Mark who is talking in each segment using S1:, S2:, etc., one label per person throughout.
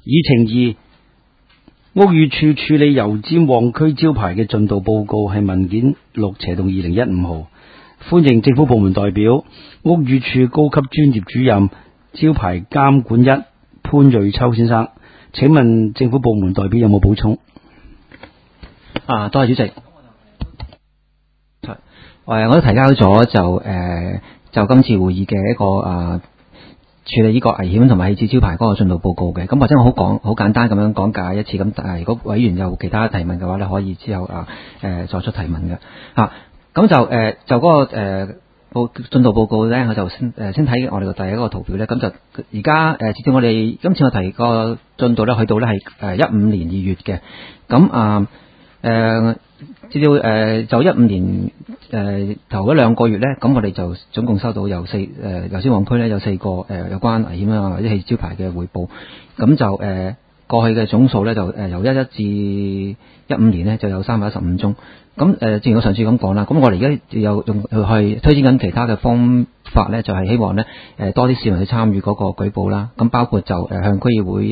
S1: 議程二，屋宇署處理油尖旺區招牌嘅進度報告係文件6/2015號。歡迎政府部門代表、屋宇署高級專業主任、招牌監管1潘瑞秋先生。請問政府部門代表有冇補充？
S2: 多謝主席。我都提交咗就今次會議嘅一個處理呢個危險同埋棄置招牌嗰個進度報告嘅。咁或者我好簡單咁樣講解一次。咁但係如果委員有其他提問嘅話咧，可以之後作出提問嘅。咁就嗰個進度報告咧，我就先睇我哋嘅第一個圖表咧。咁就而家截至我哋今次我提個進度咧，去到咧係15年2月嘅。咁至到就15年頭嗰2個月咧，咁我哋就總共收到油尖旺區咧有4個有關危險啊或者棄置招牌嘅匯報。咁就過去嘅總數咧就由11至15年咧就有315宗。咁正如我上次咁講啦，咁我哋而家有用去推薦緊其他嘅方法咧，就係希望咧多啲市民去參與嗰個舉報啦。咁包括就向區議會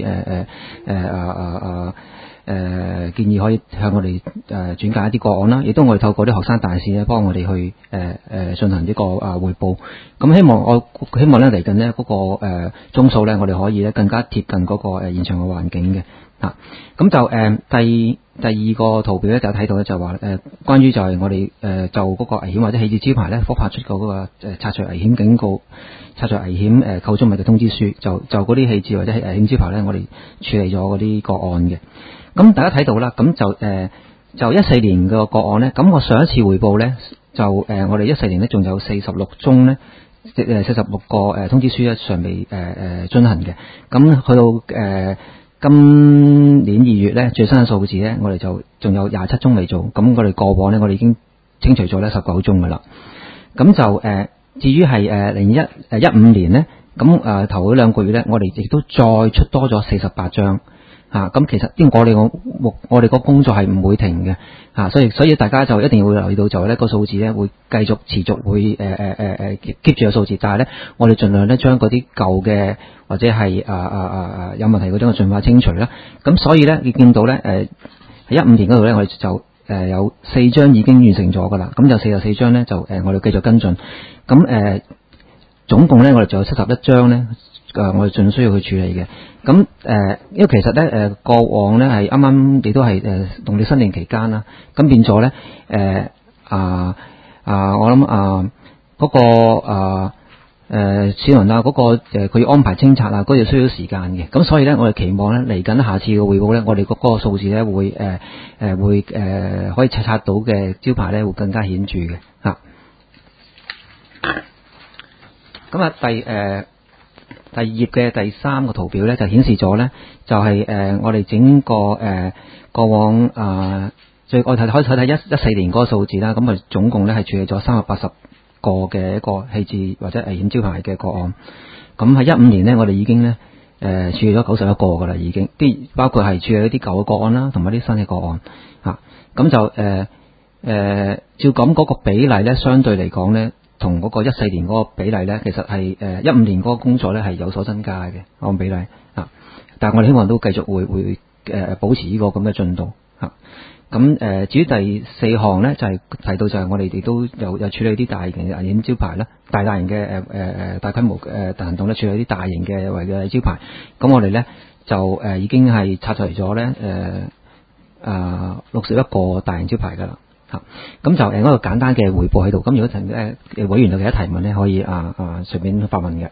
S2: 建議可以向我哋轉介一啲個案啦，亦都我哋透過啲學生大使咧幫我哋去進行呢個匯報。咁希望咧嚟緊呢嗰個宗數咧，我哋可以咧更加貼近嗰個現場嘅環境嘅。咁就第二個圖表咧就睇到咧就話關於就係我哋就嗰個危險或者棄置招牌咧，科發出嗰個拆除危險警告、拆除危險構築物嘅通知書，就嗰啲棄置或者係危險招牌咧，我哋處理咗嗰啲個案嘅。咁大家睇到啦，咁就14年個案咧，咁我上一次匯報咧就我哋14年咧仲有46宗咧，46個通知書咧尚未進行嘅。咁去到今年2月咧最新嘅數字咧，我哋就仲有27宗未做。咁我哋過往咧，我哋已經清除咗咧19宗噶啦。咁就至於係15年咧，咁頭嗰2個月咧，我哋亦都再出多咗48張。咁其實因為我哋個工作係唔會停嘅，所以大家就一定要留意到就係咧個數字咧會繼續持續會keep 住個數字，但係咧我哋盡量咧將嗰啲舊嘅或者係有問題嗰啲我盡快清除啦。咁所以咧你見到咧喺15年嗰度咧我哋就有4張已經完成咗噶啦，咁就44張咧就我哋繼續跟進。咁總共咧我哋就有71張咧我哋盡需要去處理嘅。咁因為其實咧過往咧係啱啱亦都係農曆新年期間啦，咁變咗咧我諗嗰個市民嗰個佢要安排清拆嗰度需要時間嘅。咁所以咧我哋期望咧嚟緊下次嘅匯報咧，我哋嗰個數字咧會可以拆到嘅招牌咧會更加顯著嘅。咁第二頁嘅第3個圖表咧，就顯示咗咧，就係我哋整個過往我哋可以睇14年嗰個數字啦。咁總共咧係處理咗380個嘅一個棄置或者危險招牌嘅個案。咁喺15年咧，我哋已經咧處理咗91個噶啦，已經包括係處理一啲舊嘅個案啦，同埋啲新嘅個案。咁就照咁嗰個比例咧，相對嚟講咧，同嗰個14年嗰個比例咧，其實係15年嗰個工作咧係有所增加嘅按比例。但係我哋希望都繼續會保持呢個咁嘅進度。咁至於第4項咧，就係提到就係我哋亦都有處理啲大型嘅危險招牌啦，大型嘅大規模大行動咧，處理啲大型嘅違例招牌。咁我哋咧就已經係拆除咗咧61個大型招牌噶啦。咁就一個簡單嘅匯報喺度。咁如果委員有其他提問咧，可以隨便發問嘅。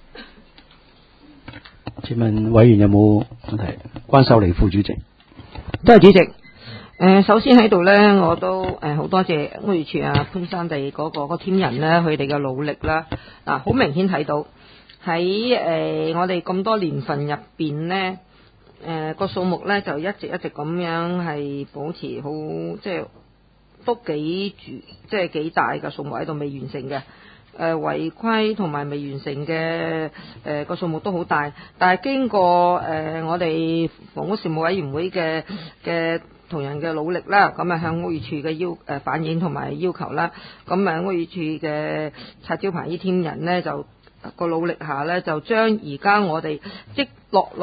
S1: 請問委員有冇問題？關秀妮副主席。
S3: 多謝主席。首先喺度咧，我都好多謝屋宇署潘生地嗰個team人咧，佢哋嘅努力啦。好明顯睇到喺我哋咁多年份入邊咧，個數目咧就一直咁樣係保持好，即係都幾大嘅數目喺度未完成嘅。違規同埋未完成嘅個數目都好大，但係經過我哋房屋事務委員會嘅同仁嘅努力啦，咁向屋宇署嘅反映同埋要求啦，咁屋宇署嘅拆招牌呢team人呢，就個努力下呢，就將而家我哋積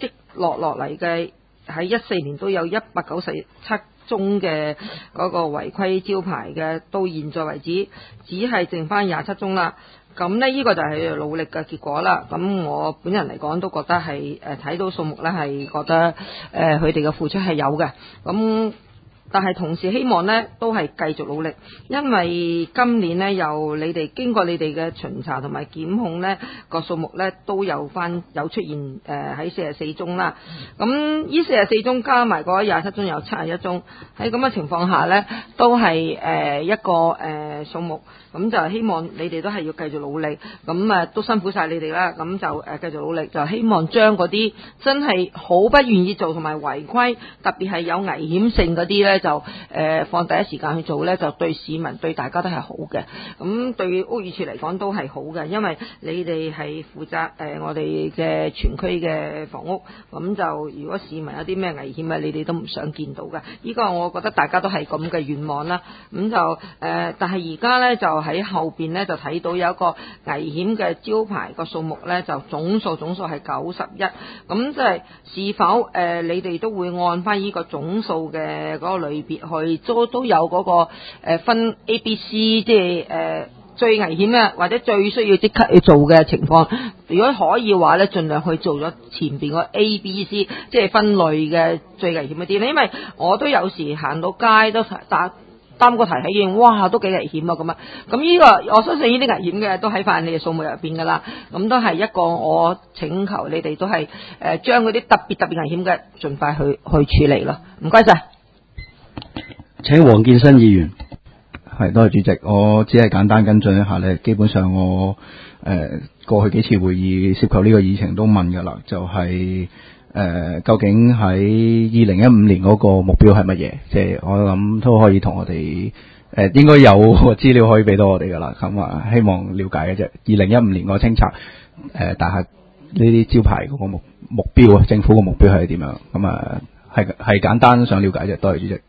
S3: 積落嚟嘅，喺14年都有197宗嘅嗰個違規招牌嘅，到現在為止只係剩翻27宗啦。咁呢個就係努力嘅結果啦。咁我本人嚟講都覺得係睇到數目呢，係覺得佢哋嘅付出係有嘅。咁但係同時希望呢都係繼續努力，因為今年呢由你哋經過你哋嘅巡查同埋檢控呢個數目呢都有出現喺44宗啦。咁呢44宗加埋嗰27宗有71宗，喺咁嘅情況下呢都係一個數目。咁就希望你哋都係要繼續努力，咁都辛苦晒你哋啦。咁就繼續努力，就希望將嗰啲真係好不願意做同埋違規，特別係有危險性嗰啲呢，就放第一時間去做呢，就對市民對大家都係好嘅。咁對屋宇署嚟講都係好嘅，因為你哋係負責我哋嘅全區嘅房屋，咁就如果市民有啲咩危險你哋都唔想見到嘅。呢個我覺得大家都係咁嘅願望啦。咁就但係而家呢，就喺後邊呢，就睇到有一個危險嘅招牌個數目呢，就總數係91。咁即係是否你哋都會按翻呢個總數嘅嗰個類別去都有嗰個分 A、B、C， 即係最危險嘅或者最需要即刻去做嘅情況，如果可以話呢，盡量去做咗前邊個 A、B、C， 即係分類嘅最危險嗰啲。因為我都有時行到街都擔個提起應，哇，都幾危險啊！咁呢個我相信呢啲危險嘅都喺翻你嘅數目入邊噶啦。咁都係一個我請求你哋都係將嗰啲特別危險嘅盡快去處理咯。唔該晒。
S1: 請黃建新議員。
S4: 係，多謝主席。我只係簡單跟進一下咧，基本上我過去幾次會議涉及呢個議程都問噶啦，就係究竟喺2015年嗰個目標係乜嘢？即係我諗都可以同我哋應該有資料可以俾到我哋噶啦。咁希望了解嘅啫。2015年個清拆大廈呢啲招牌嗰個目標啊，政府個目標係點樣？咁係簡單想了解啫。多謝主席。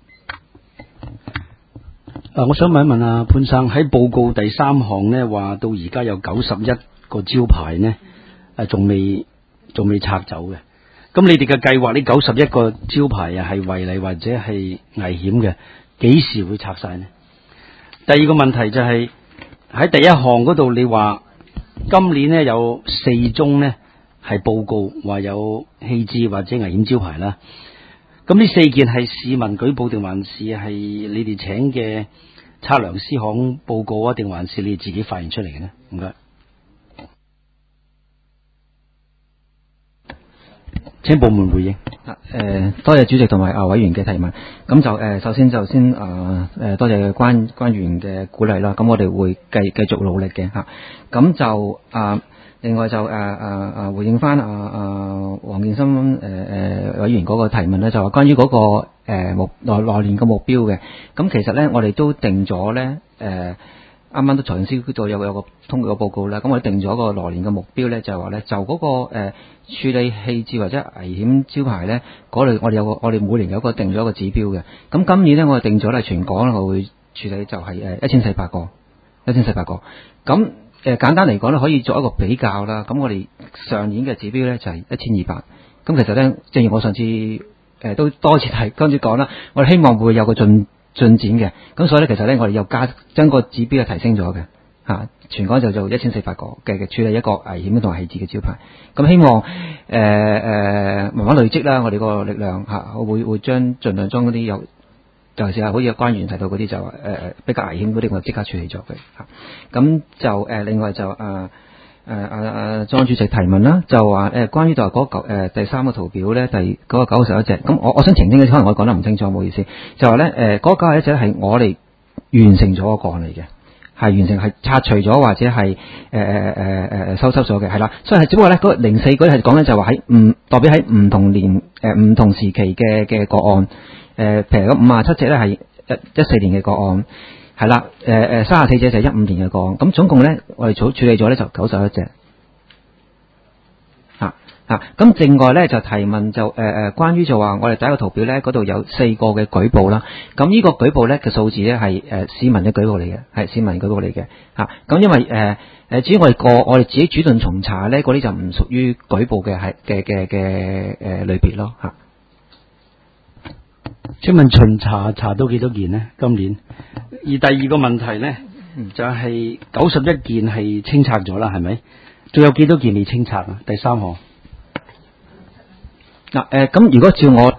S1: 我想問一問潘生，喺報告第3項呢，話到而家有91個招牌呢，仲未拆走嘅。咁你哋嘅計劃呢91個招牌係違例或者係危險嘅，幾時會拆晒呢？第二個問題就係喺第1項嗰度，你話今年呢有4宗呢係報告話有棄置或者危險招牌啦。咁呢4件係市民舉報定還是係你哋請嘅測量師行報告啊？定還是你哋自己發現出嚟嘅呢？唔該，請部門回應。
S2: 多謝主席同埋委員嘅提問。咁就首先多謝關員嘅鼓勵啦。咁我哋會繼續努力嘅吓。咁就另外就回應翻黃建新委員嗰個提問咧，就話關於嗰個來年嘅目標嘅。咁其實咧，我哋都定咗咧啱啱都財政司嗰度有個通過個報告啦。咁我哋定咗個來年嘅目標咧，就係話咧，就嗰個處理棄置或者危險招牌咧，嗰類我哋每年有個定咗一個指標嘅。咁今年咧，我哋定咗咧，全港我會處理就係1400個。咁簡單嚟講咧，可以做一個比較啦。咁我哋上年嘅指標咧就係1200。咁其實咧，正如我上次都多次跟住講啦，我哋希望會有個進展嘅。咁所以咧，其實咧，我哋又將個指標提升咗嘅嚇。全港就做1400個嘅處理一個危險同埋棄置嘅招牌。咁希望慢慢累積啦，我哋個力量嚇，會盡量將嗰啲尤其是係好似關員提到嗰啲就比較危險嗰啲，我即刻處理咗佢嚇。咁就另外就莊主席提問啦，就話關於就係嗰第3個圖表咧，嗰個91隻。咁我想澄清嘅，可能我講得唔清楚，唔好意思。就話咧嗰91隻係我哋完成咗個案嚟嘅，係拆除咗或者係收咗嘅，係啦。所以係只不過咧嗰04嗰啲係講緊就話代表喺唔同年唔同時期嘅個案。譬如嗰57隻咧係14年嘅個案，係啦。34隻就係15年嘅個案。咁總共咧，我哋處理咗咧就91隻。 咁另外咧就提問就關於就話我哋第一個圖表咧嗰度有4個嘅舉報啦。咁呢個舉報咧嘅數字咧係市民嘅舉報嚟嘅，係市民舉報嚟嘅嚇。咁因為至於我哋自己主動巡查咧，嗰啲就唔屬於舉報嘅嘅類別咯嚇。
S1: 請問巡查查到幾多件呢？今年？而第二個問題呢，就係91件係清拆咗啦，係咪？仲有幾多件未清拆啊？第三項。
S2: 咁如果照我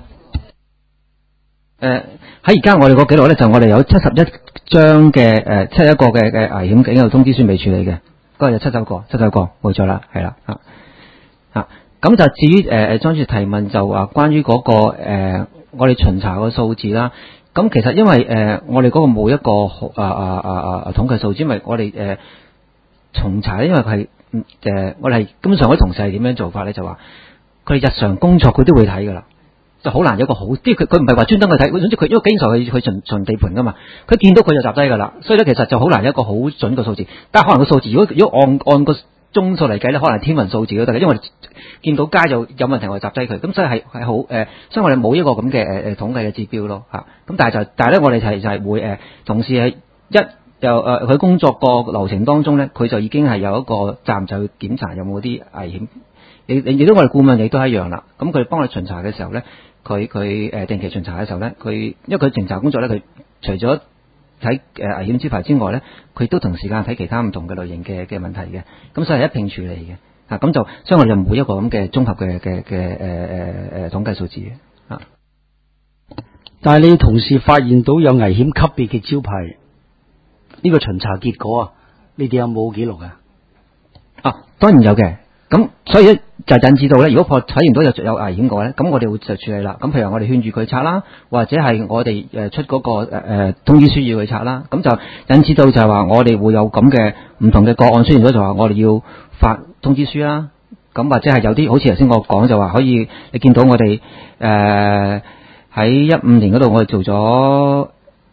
S2: 喺而家我哋個記錄咧，就我哋有71張嘅71個嘅危險警告通知書未處理嘅，嗰日有79個冇錯啦，係啦咁就至於莊主席提問就話關於嗰個我哋巡查個數字啦。咁其實因為我哋嗰個冇一個統計數字，因為我哋巡查咧，因為係我哋係根本上嗰啲同事係點樣做法咧，就話佢哋日常工作佢都會睇噶啦，就好難有一個好啲。佢唔係話專登去睇，總之佢因為經常去巡地盤噶嘛，佢見到佢就集低噶啦，所以咧其實就好難有一個好準嘅數字。但係可能個數字如果按個宗數嚟計咧，可能係天文數字都得嘅，因為見到街就有問題我哋集低佢，咁所以係好所以我哋冇一個咁嘅統計嘅指標咯嚇。咁但係咧我哋就係會同事係佢工作個流程當中咧，佢就已經係有一個站就去檢查有冇啲危險。亦都我哋顧問亦都一樣啦。咁佢幫我哋巡查嘅時候咧，佢定期巡查嘅時候咧，因為佢巡查工作咧，佢除咗睇危險招牌之外咧，佢都同時間睇其他唔同嘅類型嘅問題嘅。咁所以係一併處理嘅。咁就所以我哋就冇一個咁嘅綜合嘅統計數字嘅。
S1: 但係你同事發現到有危險級別嘅招牌，呢個巡查結果啊，你哋有冇記錄啊？
S2: 當然有嘅。咁所以咧就引致到咧，如果睇完到有危險嘅話咧，咁我哋會就處理啦。咁譬如我哋勸住佢拆啦，或者係我哋出嗰個通知書要佢拆啦，咁就引致到就係話我哋會有咁嘅唔同嘅個案出現咗，就話我哋要發通知書啦。咁或者係有啲好似頭先我講就話可以，你見到我哋喺15年嗰度我哋做咗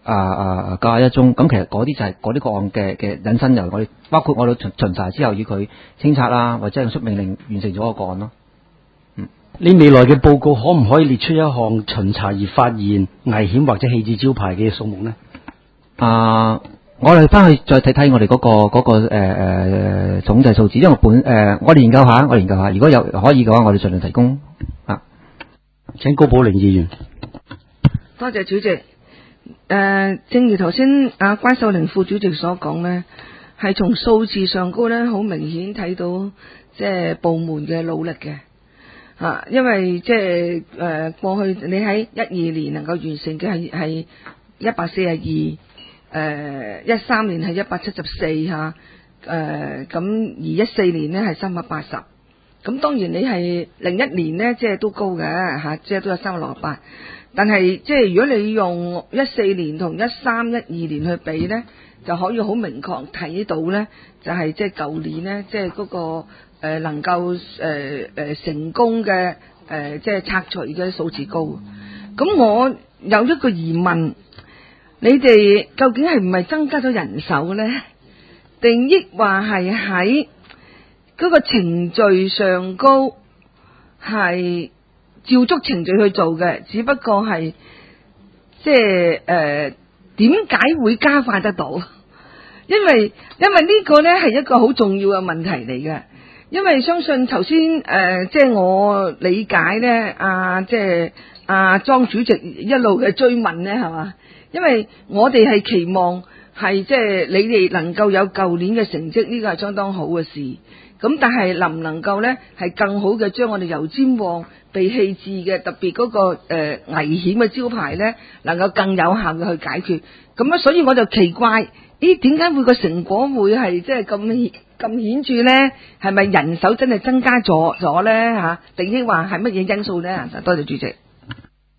S2: 91宗，咁其實嗰啲就係嗰啲個案嘅引申，由我哋包括我哋巡查之後要佢清拆啦，或者係出命令完成咗個個案咯。
S1: 你未來嘅報告可唔可以列出一項巡查而發現危險或者棄置招牌嘅數目呢？
S2: 我哋翻去再睇睇我哋嗰個統計數字，因為我哋研究下，如果有可以嘅話，我哋盡量提供。
S1: 請高寶玲議員。
S3: 多謝主席。正如頭先關秀玲副主席所講呢，係從數字上高呢，好明顯睇到即係部門嘅努力嘅因為即係過去你喺12年能夠完成嘅係142，13年係174咁而14年呢係380，咁當然你係01年呢即係都高嘅即係都有368。但係即係如果你用14年同13、12年去比呢，就可以好明確睇到呢，就係即係舊年呢，即係嗰個能夠成功嘅即係拆除嘅數字高。咁我有一個疑問，你哋究竟係唔係增加咗人手呢？定抑或係喺嗰個程序上高係照足程序去做嘅，只不過係即係點解會加快得到？因為呢個呢係一個好重要嘅問題嚟嘅。因為相信頭先即係我理解呢，即係莊主席一路嘅追問呢，係嘛？因為我哋係期望係即係你哋能夠有舊年嘅成績，呢個係相當好嘅事。咁但係能唔能夠呢係更好嘅將我哋油尖旺被棄置嘅特別嗰個危險嘅招牌呢，能夠更有效嘅去解決？咁所以我就奇怪，點解會個成果會係即係咁顯著呢？係咪人手真係增加咗呢？定抑或係乜嘢因素呢？多謝主席。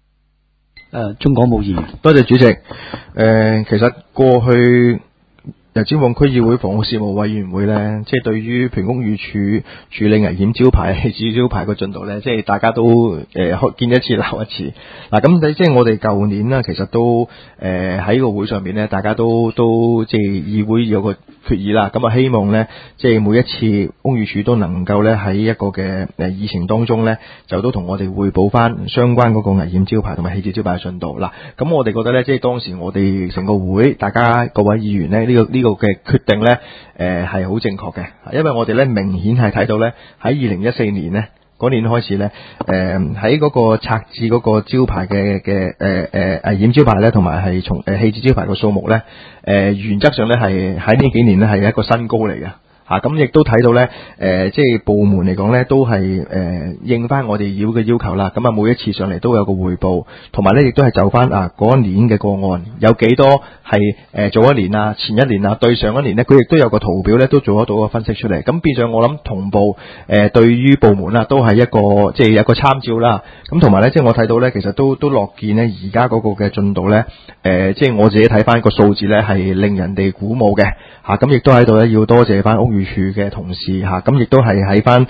S1: 鍾廣武議員。
S4: 多謝主席。其實過去
S5: 油尖旺區議會房屋事務委員會咧，即係對於譬如屋宇署處理危險招牌、棄置招牌個進度咧，即係大家都見一次鬧一次。嗱，咁即係我哋舊年啦，其實都喺個會上面咧，大家都即係議會有個決議啦。咁啊，希望咧，即係每一次屋宇署都能夠咧喺一個嘅議程當中咧，就都同我哋匯報翻相關嗰個危險招牌同埋棄置招牌嘅進度。嗱，咁我哋覺得咧，即係當時我哋成個會，大家各位議員咧，呢個嘅決定咧，係好正確嘅，因為我哋咧明顯係睇到咧喺2014年咧嗰年開始咧，喺嗰個拆置嗰個招牌嘅危險招牌咧，同埋係從棄置招牌嘅數目咧，原則上咧係喺呢幾年咧係一個新高嚟嘅。咁亦都睇到咧，即係部門嚟講咧，都係應翻我哋議會嘅要求啦。咁啊，每一次上嚟都有個匯報，同埋咧亦都係就翻嗰一年嘅個案有幾多係早一年啊、前一年啊、對上一年咧，佢亦都有個圖表咧，都做得到個分析出嚟。咁變相我諗同步對於部門啦，都係一個即係有個參照啦。咁同埋咧，即係我睇到咧，其實都樂見咧，而家嗰個嘅進度咧，即係我自己睇翻個數字咧，係令人哋鼓舞嘅。咁亦都喺度咧，要多謝翻屋宇署嘅同事咁亦都係喺翻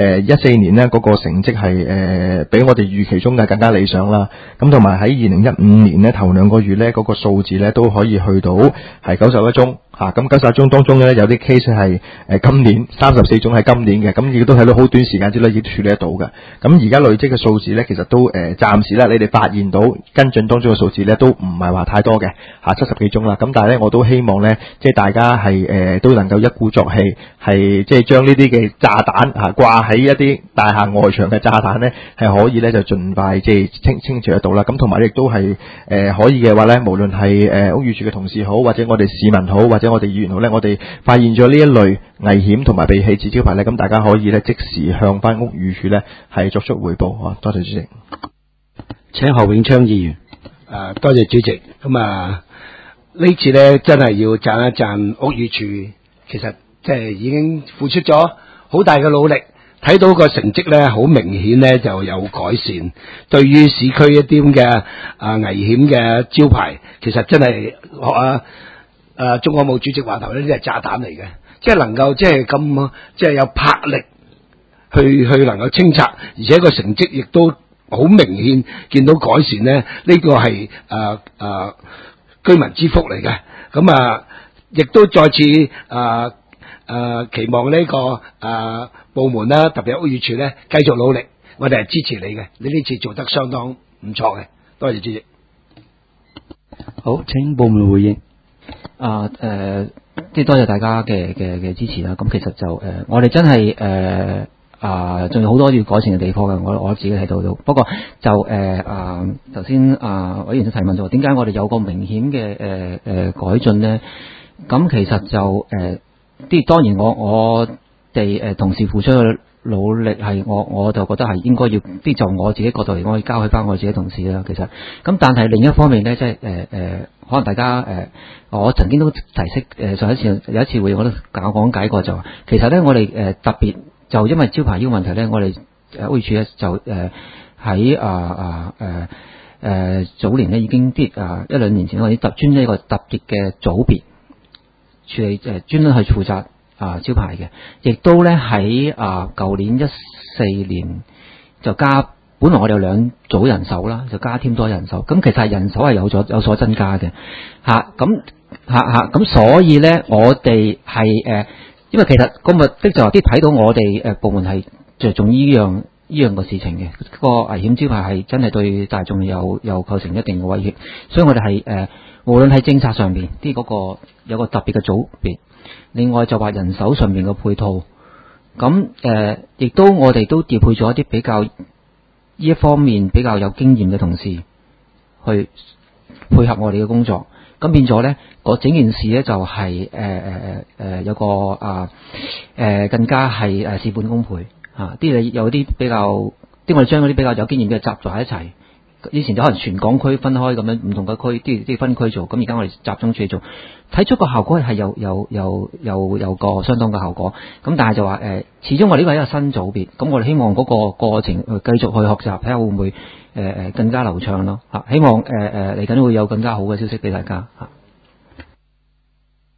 S5: 14年呢嗰個成績係比我哋預期中嘅更加理想啦。咁同埋喺2015年呢頭2個月呢嗰個數字呢都可以去到係91宗。咁91宗當中咧有啲 case 係今年34宗係今年嘅，咁亦都睇到好短時間之內已經處理得到嘅。咁而家累積嘅數字咧，其實都暫時咧，你哋發現到跟進當中嘅數字咧，都唔係話太多嘅70幾宗啦。咁但係咧，我都希望咧，即係大家係都能夠一鼓作氣，係即係將呢啲嘅炸彈掛喺一啲大廈外牆嘅炸彈咧，係可以咧就盡快即係清除得到啦。咁同埋亦都係可以嘅話咧，無論係屋宇署嘅同事好，或者我哋市民好，或者我哋議員好咧，我哋發現咗呢一類危險同埋被棄置招牌咧，咁大家可以咧即時向翻屋宇署咧係作出匯報。多謝主席。
S1: 請何永昌議員。
S6: 多謝主席。咁呢次咧真係要讚一讚屋宇署，其實即係已經付出咗好大嘅努力，睇到個成績咧好明顯咧就有改善。對於市區一啲咁嘅危險嘅招牌，其實真係學鍾國武主席話頭呢啲係炸彈嚟嘅，即係能夠即係咁即係有魄力去能夠清拆，而且個成績亦都好明顯見到改善咧，呢個係居民之福嚟嘅。咁亦都再次期望呢個部門啦，特別係屋宇署咧繼續努力，我哋係支持你嘅，你呢次做得相當唔錯嘅，多謝主席。
S1: 好，請部門回應。
S2: 即係多謝大家嘅支持啦。咁其實就我哋真係仲有好多要改善嘅地方嘅。我自己睇到。不過就頭先委員都提問咗，點解我哋有個明顯嘅改進咧？咁其實就當然我哋同事付出嘅努力係我就覺得係應該要就我自己角度嚟講，可以交去翻我自己同事啦。其實咁，但係另一方面咧，即係可能大家我曾經都提示上一次有一次會我都講解過，就其實咧我哋特別就因為招牌呢個問題咧，我哋屋宇署咧就喺早年咧已經1-2年前我哋專一個特別嘅組別處理專登去負責招牌嘅，亦都咧喺舊年14年就加，本來我哋有2組人手啦，就加添多人手，咁其實係人手係有所增加嘅咁所以咧我哋係因為其實個目的就係啲睇到我哋部門係着重呢樣個事情嘅，個危險招牌係真係對大眾有構成一定嘅威脅，所以我哋係無論喺政策上邊啲嗰個有個特別嘅組別。另外就話人手上面嘅配套，咁亦都我哋都調配咗一啲比較呢一方面比較有經驗嘅同事去配合我哋嘅工作，咁變咗咧整件事咧就係有個更加係事半功倍啲你有啲比較我哋將嗰啲比較有經驗嘅集在一齊。以前就可能全港區分開咁樣唔同嘅區啲分區做，咁而家我哋集中處理做，睇出個效果係有個相當嘅效果。咁但係就話始終我呢個係一個新組別，咁我哋希望嗰個過程繼續去學習，睇下會唔會更加流暢咯嚇。希望嚟緊會有更加好嘅消息俾大家嚇。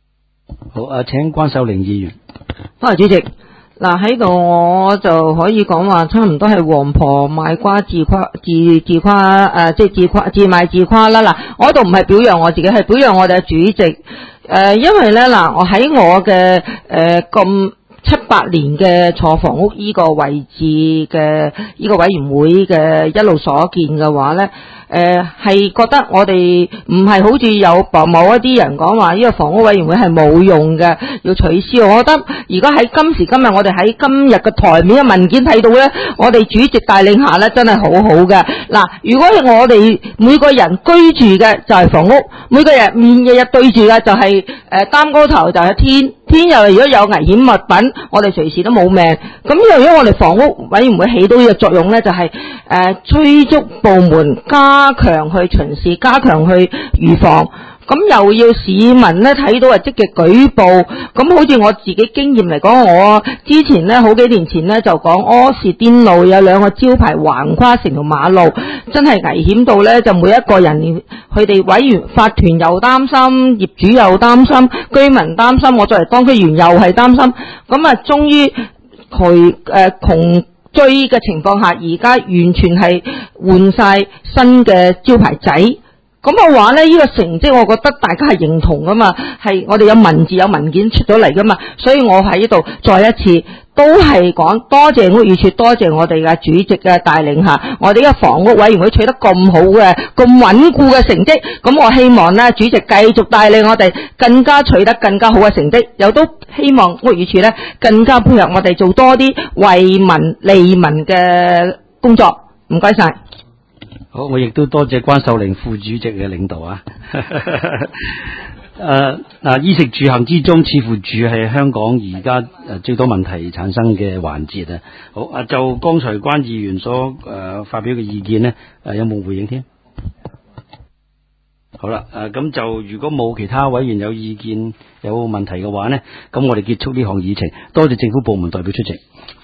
S1: 好，請關秀玲議員。
S3: 多謝主席。嗱喺度我就可以講話，差唔多係王婆賣瓜自誇自誇即係自賣自誇啦。嗱，我度唔係表揚我自己，係表揚我哋嘅主席。因為咧嗱，我喺我嘅咁7-8年嘅坐房屋呢個位置嘅呢個委員會嘅一路所見嘅話咧。係覺得我哋唔係好似有某一啲人講話呢個房屋委員會係冇用嘅，要取消。我覺得而家喺今時今日，我哋喺今日嘅台面嘅文件睇到咧，我哋主席帶領下咧，真係好好嘅。嗱，如果我哋每個人居住嘅就係房屋，每個人面日日對住嘅就係擔高頭就係天又如果有危險物品，我哋隨時都冇命。咁由於我哋房屋委員會起到呢個作用咧，就係催促部門加強去巡視，加強去預防。咁又要市民咧睇到積極舉報。咁好似我自己經驗嚟講，我之前咧好幾年前咧就講柯士甸路有2個招牌橫跨成條馬路，真係危險到咧就每一個人佢哋委員法團又擔心，業主又擔心，居民擔心，我作為當區議員又係擔心。咁啊，終於佢窮追嘅情況下，而家完全係換晒新嘅招牌仔。咁嘅話咧，呢個成績我覺得大家係認同噶嘛，係我哋有文字有文件出咗嚟噶嘛，所以我喺呢度再一次都係講多謝屋宇署，多謝我哋嘅主席嘅帶領下，我哋嘅房屋委員會取得咁好嘅咁穩固嘅成績。咁我希望咧主席繼續帶領我哋更加取得更加好嘅成績，又都希望屋宇署咧更加配合我哋做多啲為民利民嘅工作。唔該晒。
S1: 好，我亦都多謝關秀玲副主席嘅領導啊。衣食住行之中，似乎住係香港而家最多問題產生嘅環節啊。好，就剛才關議員所發表嘅意見呢，有冇回應添？好啦，咁就如果冇其他委員有意見有問題嘅話呢，咁我哋結束呢項議程。多謝政府部門代表出席。